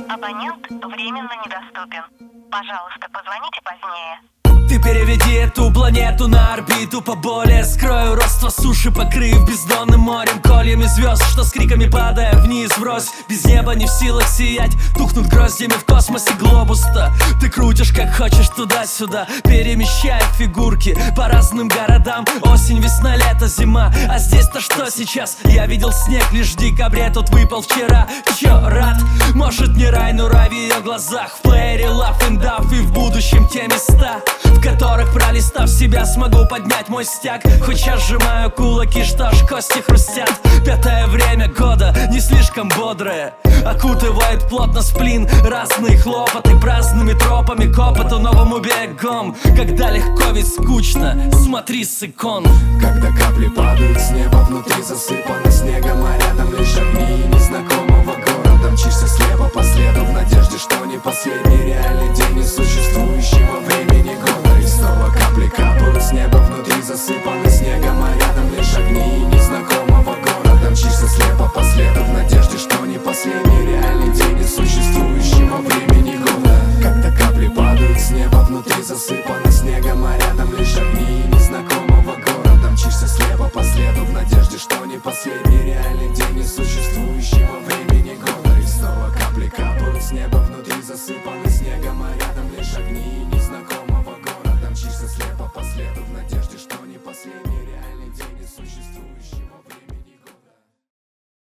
Абонент временно недоступен. Пожалуйста, позвоните позднее. Ты переведи эту планету на орбиту поболее. Скрою родство суши, покрыв бездонным морем, кольями звезд, что с криками падая вниз врозь. Без неба не в силах сиять, тухнут гроздями в космосе глобус-то. Ты крутишь как хочешь туда-сюда, перемещая фигурки по разным городам. Осень, весна, лето, зима, а здесь-то что сейчас? Я видел снег лишь в декабре, тут выпал вчера. Чё, рад? Может не рай, но рай в ее глазах. В плеере Love and Duff и в будущем те места, в которых, пролистав себя, смогу поднять мой стяг. Хоть сейчас сжимаю кулаки, что ж кости хрустят. Пятое время года, не слишком бодрое, окутывает плотно сплин. Разные хлопоты, праздными тропами к опыту новому бегом. Когда легко ведь скучно, смотри с икон. Когда капли падают с неба, внутри засыпано снегом, а рядом лишь огни незнакомого города. Мчишься слева по следу в надежде, что не последний реальный день несуществующего времени года. И снова капли капают с неба, внутри засыпаны снегом, а рядом лишь огни незнакомого города. Мчишься слепо по следу в надежде, что не последний реальный день несуществующего времени года. Когда капли падают с неба, внутри засыпаны снегом, а рядом лишь огни незнакомого города. Мчишься слепо по следу в надежде, что не последний реальный